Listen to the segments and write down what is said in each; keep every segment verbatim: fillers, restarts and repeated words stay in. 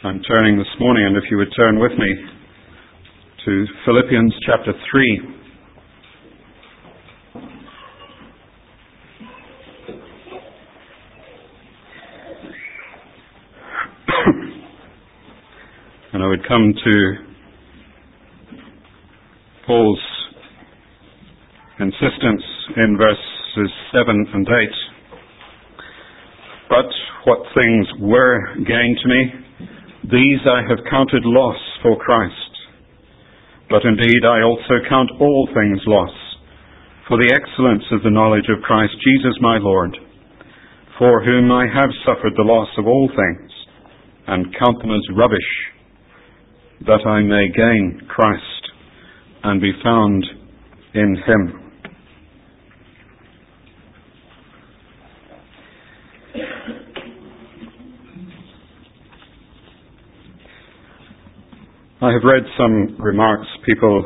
I'm turning this morning, and if you would turn with me to Philippians chapter three. And I would come to Paul's insistence in verses seven and eight. But what things were gain to me, these I have counted loss for Christ. But indeed I also count all things loss, for the excellence of the knowledge of Christ Jesus my Lord, for whom I have suffered the loss of all things, and count them as rubbish, that I may gain Christ, and be found in Him. I have read some remarks, people,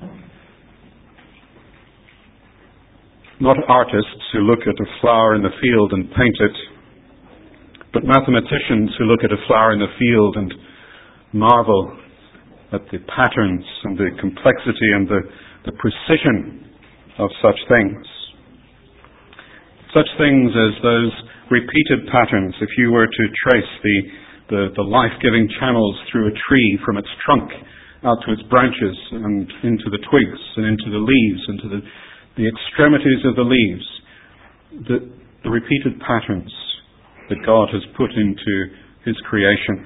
not artists who look at a flower in the field and paint it, but mathematicians who look at a flower in the field and marvel at the patterns and the complexity and the, the precision of such things. Such things as those repeated patterns, if you were to trace the The, the life-giving channels through a tree from its trunk out to its branches and into the twigs and into the leaves, into the, the extremities of the leaves. The, the repeated patterns that God has put into His creation.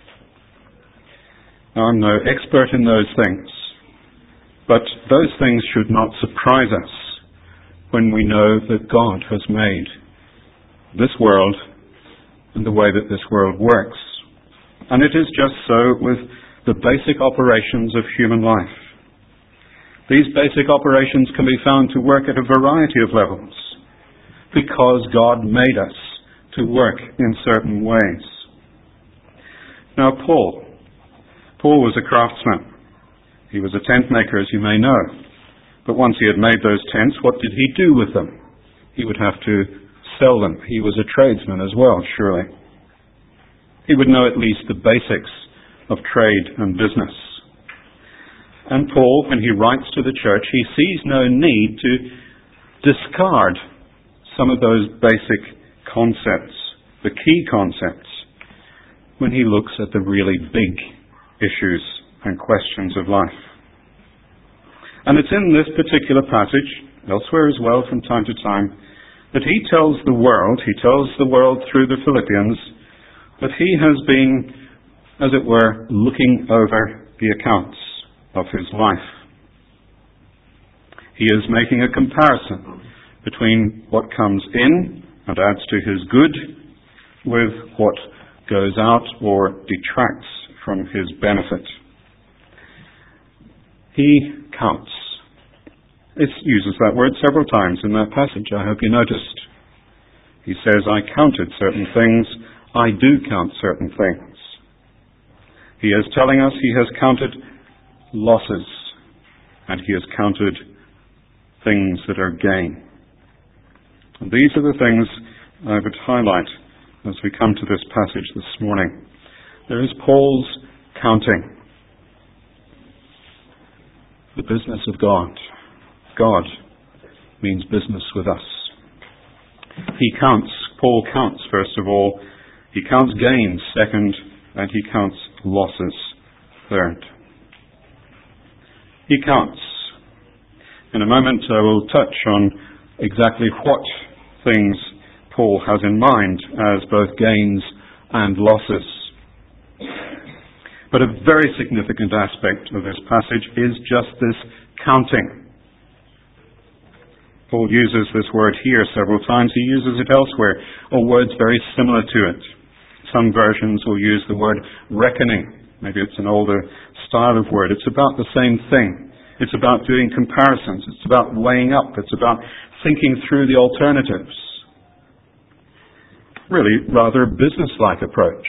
Now, I'm no expert in those things, but those things should not surprise us when we know that God has made this world and the way that this world works. And it is just so with the basic operations of human life. These basic operations can be found to work at a variety of levels because God made us to work in certain ways. Now, Paul. Paul was a craftsman. He was a tent maker, as you may know. But once he had made those tents, what did he do with them? He would have to sell them. He was a tradesman as well, surely. He would know at least the basics of trade and business. And Paul, when he writes to the church, he sees no need to discard some of those basic concepts, the key concepts, when he looks at the really big issues and questions of life. And it's in this particular passage, elsewhere as well from time to time, that he tells the world, he tells the world through the Philippians, that he has been, as it were, looking over the accounts of his life. He is making a comparison between what comes in and adds to his good with what goes out or detracts from his benefit. He counts. It uses that word several times in that passage, I hope you noticed. He says, I counted certain things, I do count certain things. He is telling us he has counted losses, and he has counted things that are gain. And these are the things I would highlight as we come to this passage this morning. There is Paul's counting. The business of God. God means business with us. He counts, Paul counts, first of all. He counts gains, second, and he counts losses, third. He counts. In a moment I will touch on exactly what things Paul has in mind as both gains and losses. But a very significant aspect of this passage is just this counting. Paul uses this word here several times. He uses it elsewhere, or words very similar to it. Some versions will use the word reckoning. Maybe it's an older style of word. It's about the same thing. It's about doing comparisons. It's about weighing up. It's about thinking through the alternatives. Really, rather a business-like approach.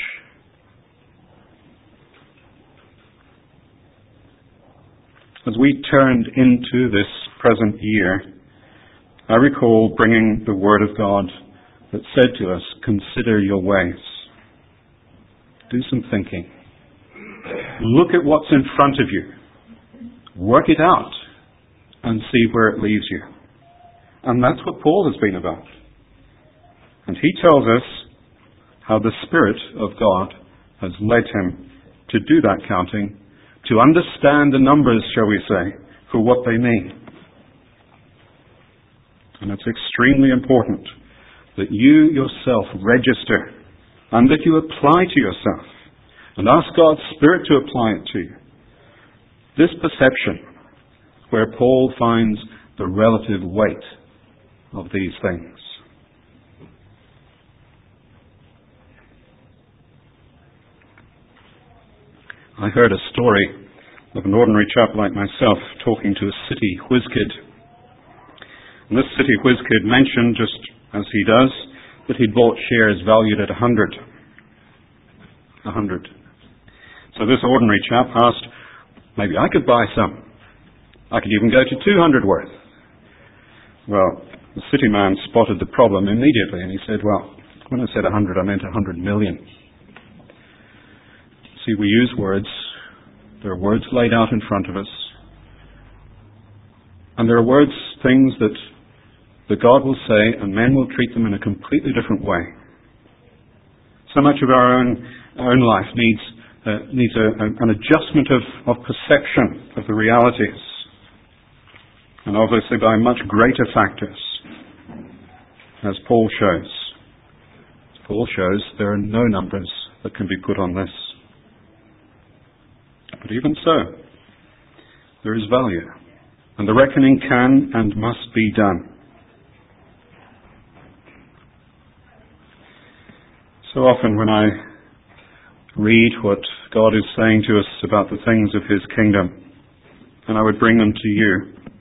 As we turned into this present year, I recall bringing the Word of God that said to us, consider your ways. Do some thinking. Look at what's in front of you. Work it out and see where it leaves you. And that's what Paul has been about. And he tells us how the Spirit of God has led him to do that counting, to understand the numbers, shall we say, for what they mean. And it's extremely important that you yourself register and that you apply to yourself and ask God's Spirit to apply it to you. This perception, where Paul finds the relative weight of these things. I heard a story of an ordinary chap like myself talking to a city whiz kid. And this city whiz kid mentioned, just as he does, that he'd bought shares valued at a hundred. A hundred. So this ordinary chap asked, maybe I could buy some. I could even go to two hundred worth. Well, the city man spotted the problem immediately, and he said, well, when I said a hundred, I meant a hundred million. See, we use words. There are words laid out in front of us. And there are words, things that, that God will say, and men will treat them in a completely different way. So much of our own, our own life needs, uh, needs a, a, an adjustment of, of perception of the realities. And obviously by much greater factors, as Paul shows. Paul shows there are no numbers that can be put on this. But even so, there is value. And the reckoning can and must be done. So often when I read what God is saying to us about the things of His kingdom, and I would bring them to you,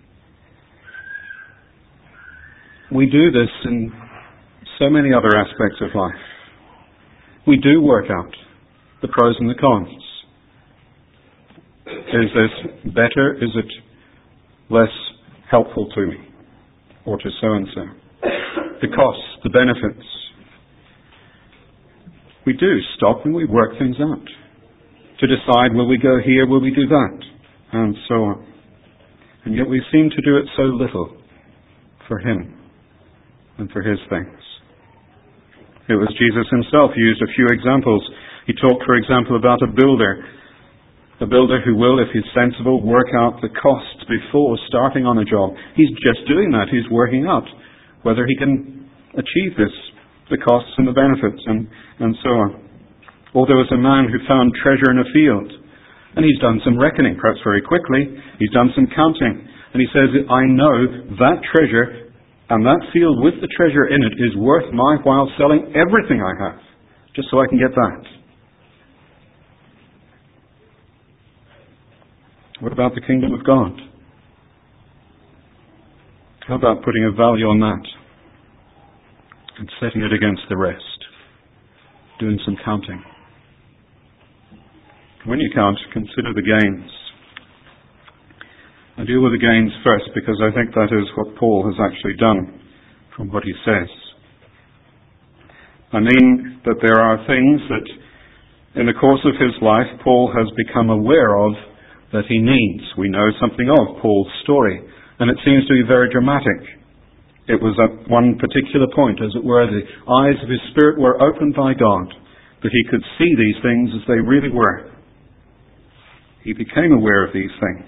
we do this in so many other aspects of life. We do work out the pros and the cons. Is this better? Is it less helpful to me? Or to so-and-so? The costs, the benefits. We do stop and we work things out to decide, will we go here, will we do that? And so on. And yet we seem to do it so little for Him and for His things. It was Jesus Himself who used a few examples. He talked, for example, about a builder. A builder who will, if he's sensible, work out the costs before starting on a job. He's just doing that. He's working out whether he can achieve this, the costs and the benefits, and, and so on. Or there was a man who found treasure in a field, and he's done some reckoning, perhaps very quickly. He's done some counting, and he says, I know that treasure and that field with the treasure in it is worth my while selling everything I have, just so I can get that. What about the kingdom of God? How about putting a value on that and setting it against the rest? Doing some counting. When you count, consider the gains. I deal with the gains first because I think that is what Paul has actually done from what he says. I mean that there are things that in the course of his life Paul has become aware of that he needs. We know something of Paul's story, and it seems to be very dramatic. It was at one particular point, as it were, the eyes of his spirit were opened by God, that he could see these things as they really were. He became aware of these things.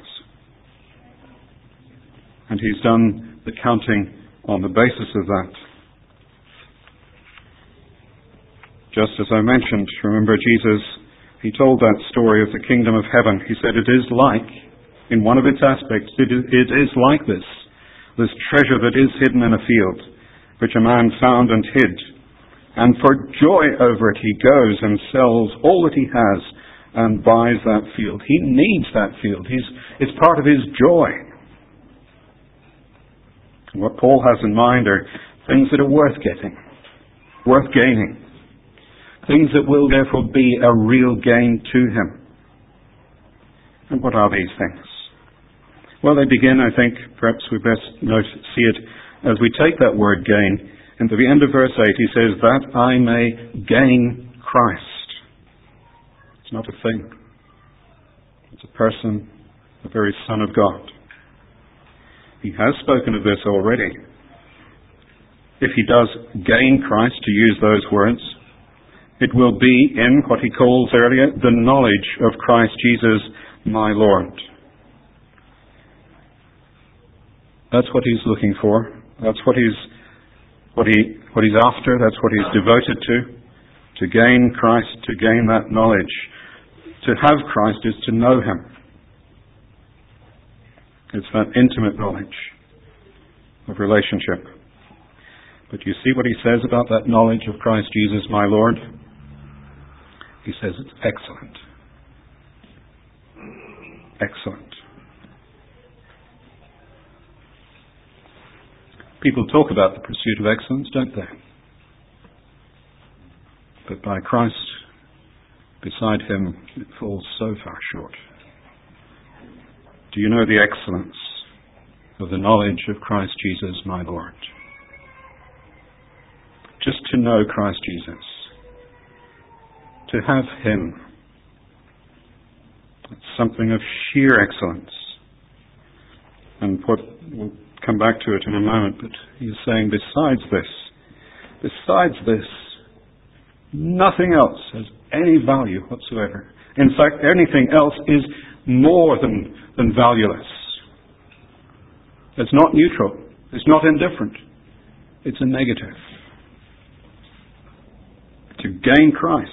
And he's done the counting on the basis of that. Just as I mentioned, remember Jesus, he told that story of the kingdom of heaven. He said it is like, in one of its aspects, it is, it is like this, this treasure that is hidden in a field, which a man found and hid. And for joy over it, he goes and sells all that he has and buys that field. He needs that field. He's, it's part of his joy. What Paul has in mind are things that are worth getting, worth gaining. Things that will therefore be a real gain to him. And what are these things? Well, they begin, I think, perhaps we best note, see it as we take that word gain. And at the end of verse eight, he says, that I may gain Christ. It's not a thing. It's a person, the very Son of God. He has spoken of this already. If he does gain Christ, to use those words, it will be in what he calls earlier the knowledge of Christ Jesus, my Lord. That's what he's looking for. That's what he's what he what he's after. That's what he's devoted to. To gain Christ, to gain that knowledge. To have Christ is to know him. It's that intimate knowledge of relationship. But you see what he says about that knowledge of Christ Jesus, my Lord? He says it's excellent. Excellent. People talk about the pursuit of excellence, don't they? But by Christ, beside him, it falls so far short. Do you know the excellence of the knowledge of Christ Jesus, my Lord? Just to know Christ Jesus, to have him, it's something of sheer excellence. And what we'll come back to it in a moment, but he's saying besides this, besides this, nothing else has any value whatsoever. In fact, anything else is more than, than valueless. It's not neutral. It's not indifferent. It's a negative. To gain Christ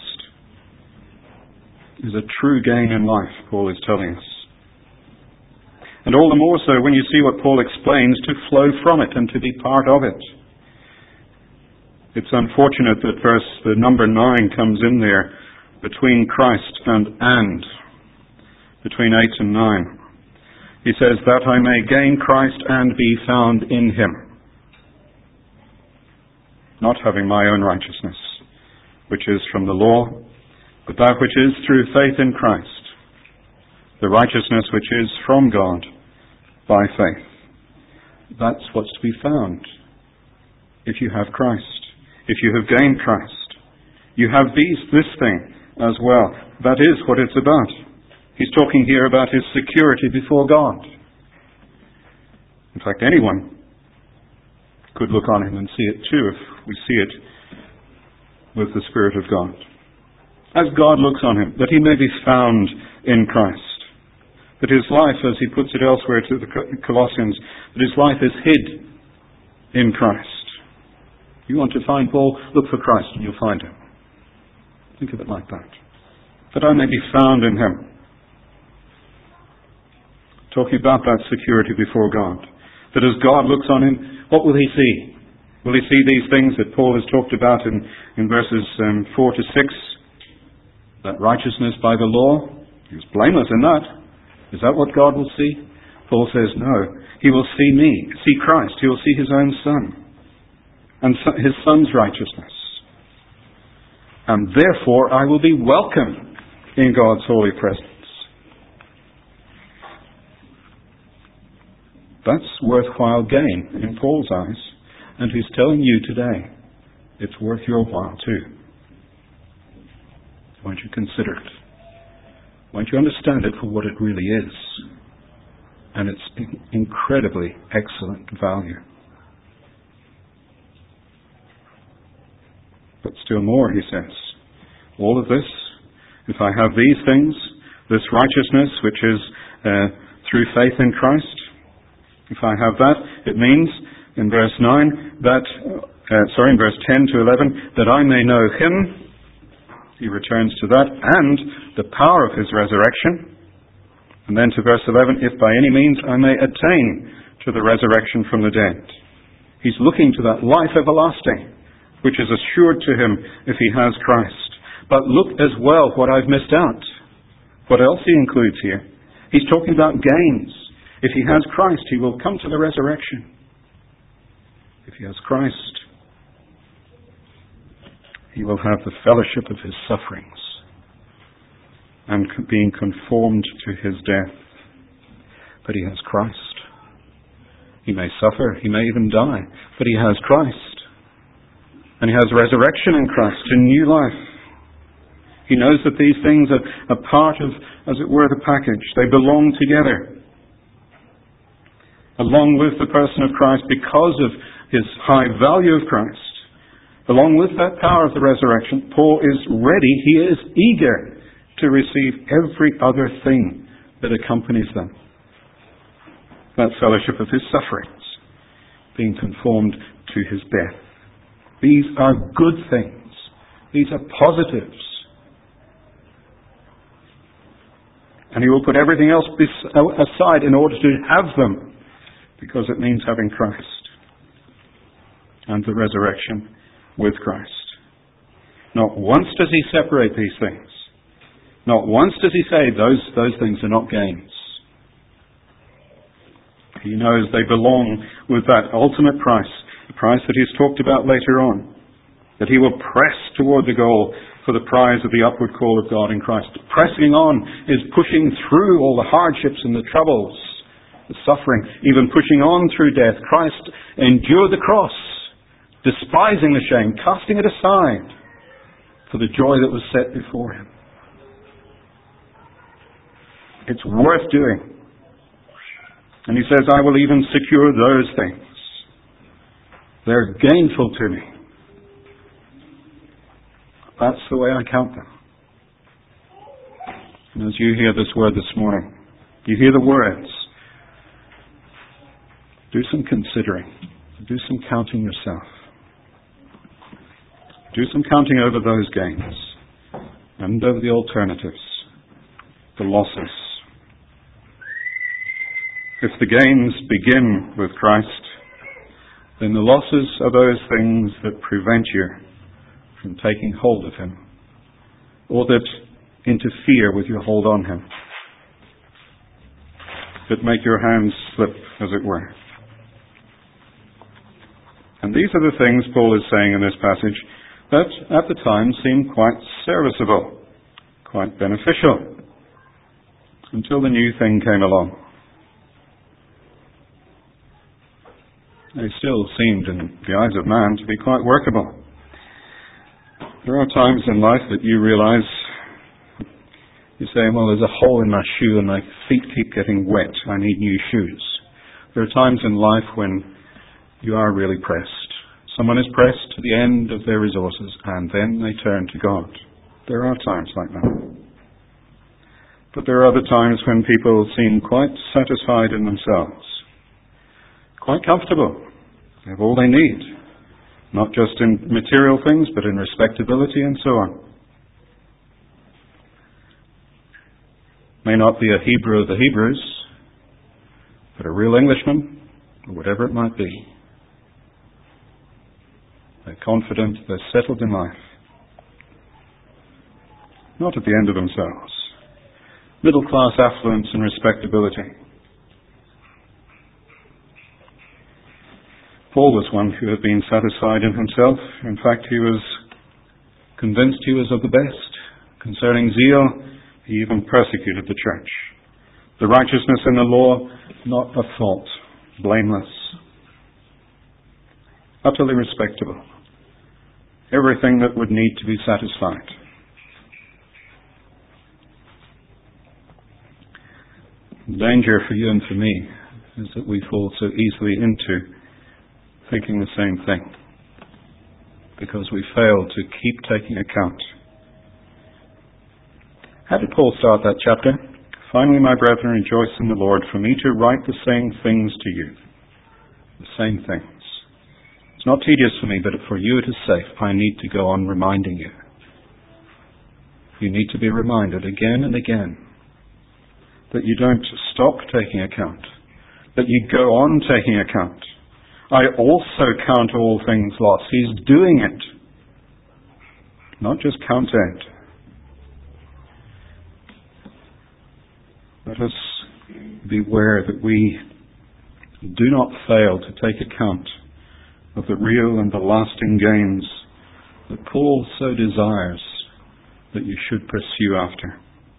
is a true gain in life, Paul is telling us. And all the more so when you see what Paul explains, to flow from it and to be part of it. It's unfortunate that verse, the number nine comes in there between Christ and and, between eight and nine. He says, that I may gain Christ and be found in him, not having my own righteousness, which is from the law, but that which is through faith in Christ, the righteousness which is from God by faith. That's what's to be found if you have Christ. If you have gained Christ, you have these, this thing as well. That is what it's about. He's talking here about his security before God. In fact, anyone could look on him and see it too if we see it with the Spirit of God. As God looks on him, that he may be found in Christ. That his life, as he puts it elsewhere to the Colossians, that his life is hid in Christ. You want to find Paul? Look for Christ and you'll find him. Think of it like that. That I may be found in him. Talking about that security before God. That as God looks on him, what will he see? Will he see these things that Paul has talked about in, in verses um, four to six? That righteousness by the law? He was blameless in that. Is that what God will see? Paul says no. He will see me, see Christ. He will see his own Son. And his Son's righteousness. And therefore I will be welcome in God's holy presence. That's worthwhile gain in Paul's eyes. And he's telling you today, it's worth your while too. Won't you consider it? Won't you understand it for what it really is? And its incredibly excellent value. But still more, he says, all of this, if I have these things, this righteousness which is uh, through faith in Christ, if I have that, it means in verse nine that, uh, sorry, in verse ten to eleven, that I may know him, he returns to that, and the power of his resurrection. And then to verse eleven, if by any means I may attain to the resurrection from the dead. He's looking to that life everlasting, which is assured to him if he has Christ. But look as well what I've missed out. What else he includes here? He's talking about gains. If he has Christ, he will come to the resurrection. If he has Christ, he will have the fellowship of his sufferings and being conformed to his death. But he has Christ. He may suffer, he may even die, but he has Christ. And he has resurrection in Christ, a new life. He knows that these things are, are part of, as it were, the package. They belong together. Along with the person of Christ, because of his high value of Christ, along with that power of the resurrection, Paul is ready, he is eager to receive every other thing that accompanies them. That fellowship of his sufferings, being conformed to his death. These are good things. These are positives. And he will put everything else aside in order to have them, because it means having Christ and the resurrection with Christ. Not once does he separate these things. Not once does he say those, those things are not gains. He knows they belong with that ultimate price, the price that he's talked about later on, that he will press toward the goal for the prize of the upward call of God in Christ. Pressing on is pushing through all the hardships and the troubles, the suffering, even pushing on through death. Christ endured the cross, despising the shame, casting it aside for the joy that was set before him. It's worth doing. And he says, I will even secure those things. They're gainful to me. That's the way I count them. And as you hear this word this morning, you hear the words, do some considering. Do some counting yourself. Do some counting over those gains and over the alternatives, the losses. If the gains begin with Christ, then the losses are those things that prevent you from taking hold of him, or that interfere with your hold on him, that make your hands slip, as it were. And these are the things Paul is saying in this passage that at the time seemed quite serviceable, quite beneficial, until the new thing came along. They still seemed, in the eyes of man, to be quite workable. There are times in life that you realize, you say, well, there's a hole in my shoe and my feet keep getting wet. I need new shoes. There are times in life when you are really pressed. Someone is pressed to the end of their resources and then they turn to God. There are times like that. But there are other times when people seem quite satisfied in themselves, quite comfortable. They have all they need, not just in material things, but in respectability and so on. May not be a Hebrew of the Hebrews, but a real Englishman, or whatever it might be. They're confident, they're settled in life. Not at the end of themselves. Middle class affluence and respectability. Paul was one who had been satisfied in himself. In fact, he was convinced he was of the best. Concerning zeal, he even persecuted the church. The righteousness in the law, not a fault, blameless, utterly respectable. Everything that would need to be satisfied. The danger for you and for me is that we fall so easily into thinking the same thing, because we fail to keep taking account. How did Paul start that chapter? Finally, my brethren, rejoice in the Lord, for me to write the same things to you. The same things. It's not tedious for me, but for you it is safe. I need to go on reminding you. You need to be reminded again and again that you don't stop taking account, that you go on taking account. I also count all things lost. He's doing it. Not just count it. Let us beware that we do not fail to take account of the real and the lasting gains that Paul so desires that you should pursue after.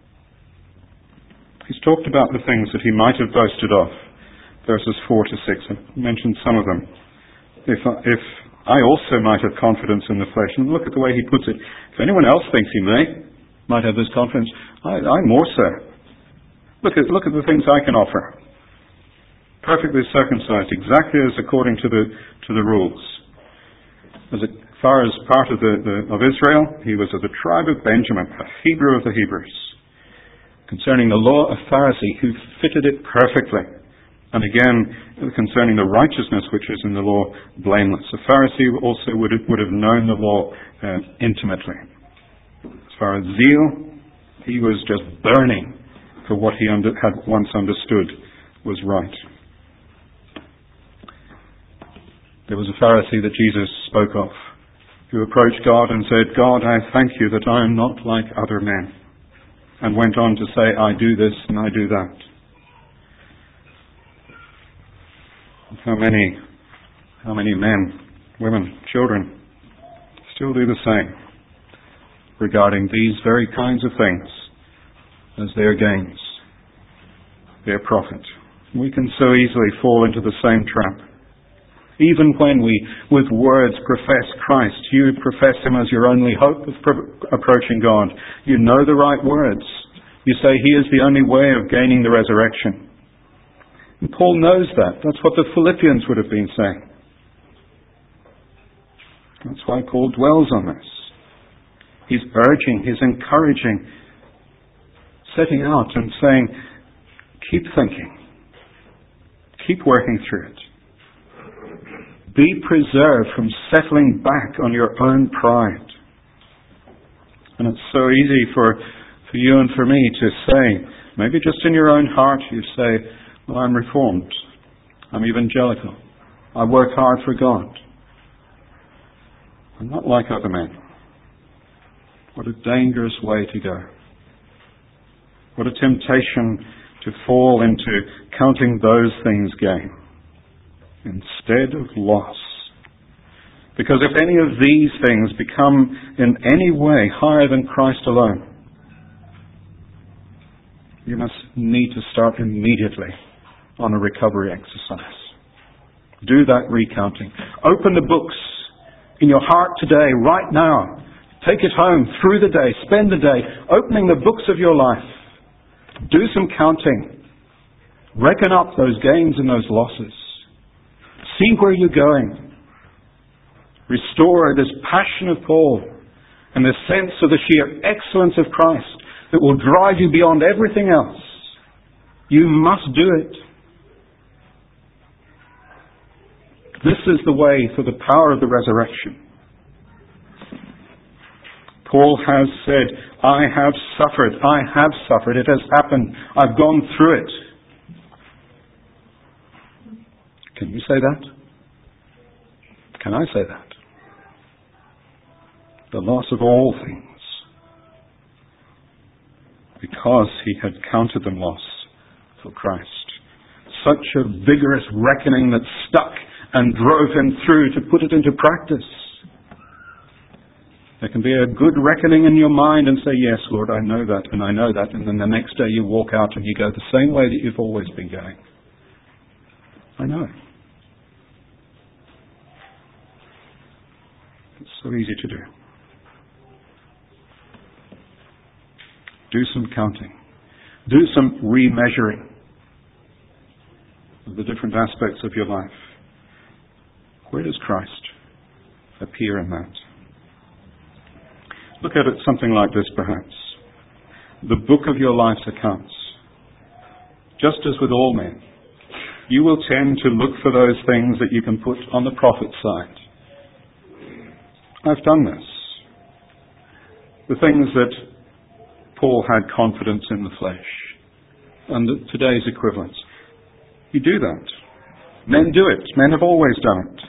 He's talked about the things that he might have boasted of. Verses four to six. I've mentioned some of them. If I, if I also might have confidence in the flesh, and look at the way he puts it. If anyone else thinks he may, Might have this confidence. I, I'm more so. Look at look at the things I can offer. Perfectly circumcised, exactly as according to the to the rules. As far as part of the, the of Israel, he was of the tribe of Benjamin, a Hebrew of the Hebrews. Concerning the law, a Pharisee who fitted it perfectly. And again, concerning the righteousness which is in the law, blameless. A Pharisee also would have, would have known the law uh, intimately. As far as zeal, he was just burning for what he under, had once understood was right. There was a Pharisee that Jesus spoke of, who approached God and said, God, I thank you that I am not like other men. And went on to say, I do this and I do that. How many, how many men, women, children still do the same regarding these very kinds of things as their gains, their profit. We can so easily fall into the same trap. Even when we, with words, profess Christ, you profess Him as your only hope of pro- approaching God. You know the right words. You say He is the only way of gaining the resurrection. And Paul knows that. That's what the Philippians would have been saying. That's why Paul dwells on this. He's urging, he's encouraging, setting out and saying, keep thinking. Keep working through it. Be preserved from settling back on your own pride. And it's so easy for, for you and for me to say, maybe just in your own heart you say, well, I'm reformed. I'm evangelical. I work hard for God. I'm not like other men. What a dangerous way to go. What a temptation to fall into counting those things gain instead of loss. Because if any of these things become in any way higher than Christ alone, you must need to start immediately on a recovery exercise. Do that recounting. Open the books in your heart today, right now. Take it home through the day. Spend the day opening the books of your life. Do some counting. Reckon up those gains and those losses. See where you're going. Restore this passion of Paul and this sense of the sheer excellence of Christ that will drive you beyond everything else. You must do it. This is the way for the power of the resurrection. Paul has said, I have suffered. I have suffered. It has happened. I've gone through it. Can you say that? Can I say that? The loss of all things. Because he had counted them loss for Christ. Such a vigorous reckoning that stuck and drove him through to put it into practice. There can be a good reckoning in your mind and say, yes, Lord, I know that and I know that. And then the next day you walk out and you go the same way that you've always been going. I know. It's so easy to do. Do some counting. Do some remeasuring of the different aspects of your life. Where does Christ appear in that? Look at it something like this, perhaps. The book of your life's accounts. Just as with all men, you will tend to look for those things that you can put on the prophet side. I've done this. The things that Paul had confidence in the flesh. And today's equivalents. You do that. Men do it. Men have always done it.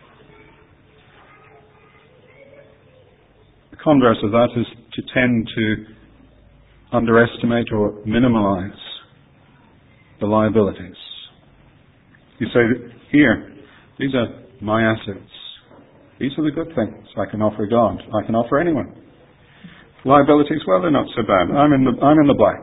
The converse of that is to tend to underestimate or minimize the liabilities. You say, here, these are my assets. These are the good things I can offer God. I can offer anyone. Liabilities, well, they're not so bad. I'm in the, I'm in the black.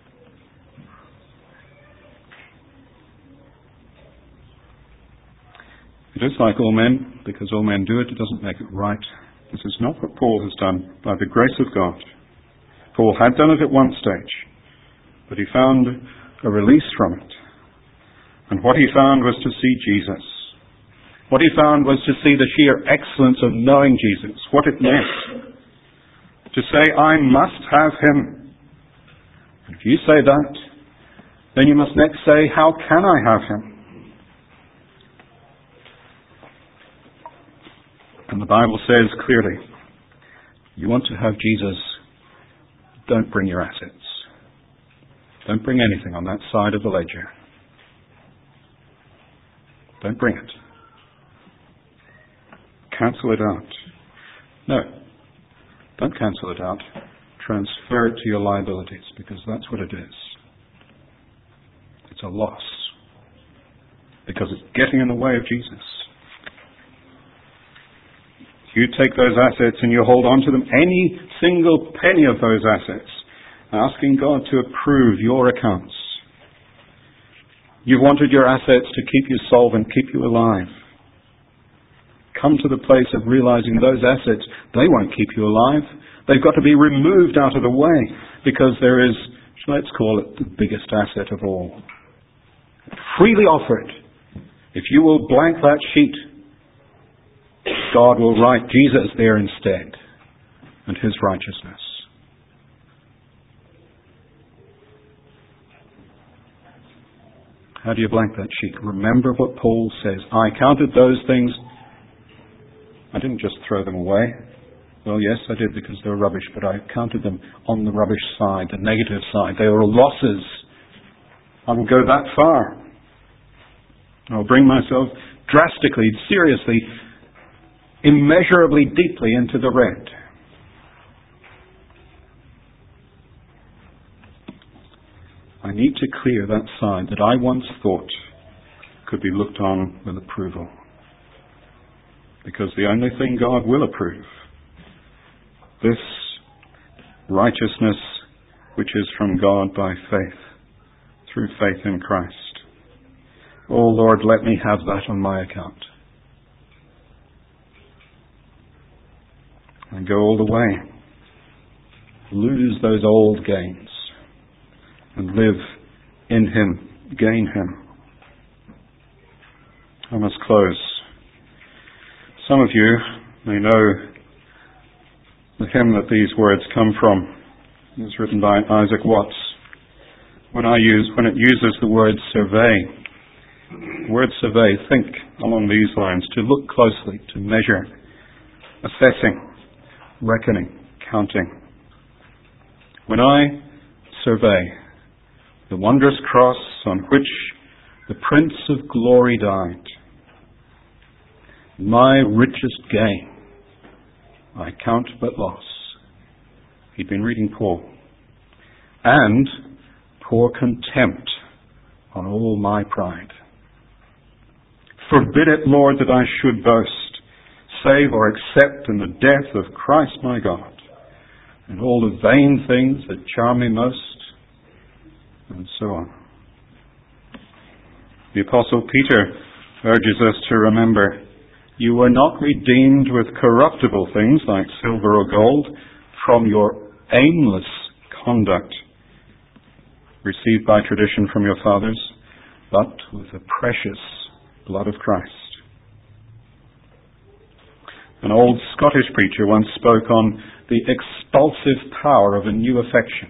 It is like all men, because all men do it, it doesn't make it right. This is not what Paul has done by the grace of God. Paul had done it at one stage, but he found a release from it. And what he found was to see Jesus. What he found was to see the sheer excellence of knowing Jesus, what it meant to say, I must have him. And if you say that, then you must next say, how can I have him? And the Bible says clearly, you want to have Jesus, don't bring your assets. Don't bring anything on that side of the ledger. Don't bring it. Cancel it out. No, don't cancel it out. Transfer it to your liabilities, because that's what it is. It's a loss, because it's getting in the way of Jesus. You take those assets and you hold on to them, any single penny of those assets, asking God to approve your accounts. You've wanted your assets to keep you solvent, keep you alive. Come to the place of realizing those assets, they won't keep you alive. They've got to be removed out of the way, because there is, let's call it the biggest asset of all. Freely offered. If you will blank that sheet, God will write Jesus there instead, and his righteousness. How do you blank that sheet? Remember what Paul says. I counted those things. I didn't just throw them away. Well, yes, I did, because they were rubbish, but I counted them on the rubbish side, the negative side. They were losses. I will go that far. I will bring myself drastically, seriously, immeasurably deeply into the red. I need to clear that side that I once thought could be looked on with approval. Because the only thing God will approve, this righteousness which is from God by faith, through faith in Christ. Oh Lord, let me have that on my account. And go all the way. Lose those old gains and live in him, gain him. I must close. Some of you may know the hymn that these words come from. It was written by Isaac Watts. When I use, when it uses the word survey, the word survey, think along these lines, to look closely, to measure, assessing, reckoning, counting. When I survey the wondrous cross on which the Prince of Glory died, my richest gain I count but loss. He'd been reading Paul. And pour contempt on all my pride. Forbid it, Lord, that I should boast, save or accept in the death of Christ my God, and all the vain things that charm me most, and so on. The Apostle Peter urges us to remember, you were not redeemed with corruptible things like silver or gold from your aimless conduct received by tradition from your fathers, but with the precious blood of Christ. An old Scottish preacher once spoke on the expulsive power of a new affection.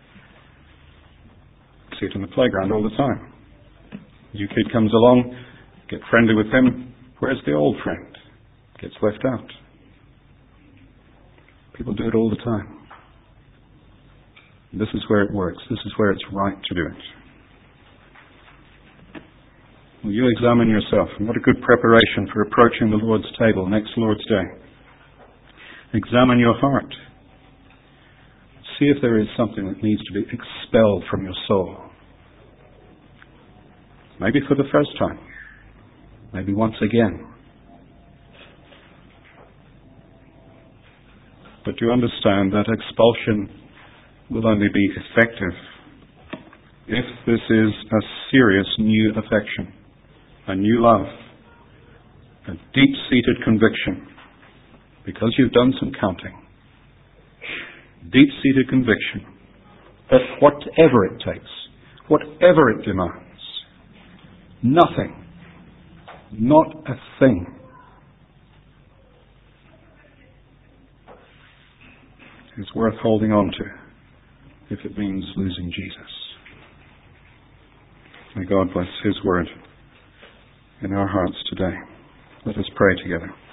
You see it in the playground all the time. A new kid comes along, get friendly with him. Where's the old friend? Gets left out. People do it all the time. This is where it works. This is where it's right to do it. Will you examine yourself? And what a good preparation for approaching the Lord's table next Lord's Day. Examine your heart. See if there is something that needs to be expelled from your soul. Maybe for the first time. Maybe once again. But you understand that expulsion will only be effective if this is a serious new affection, a new love, a deep-seated conviction, because you've done some counting. deep-seated conviction that whatever it takes, whatever it demands, nothing, not a thing, is worth holding on to if it means losing Jesus. May God bless His word in our hearts today. Let us pray together.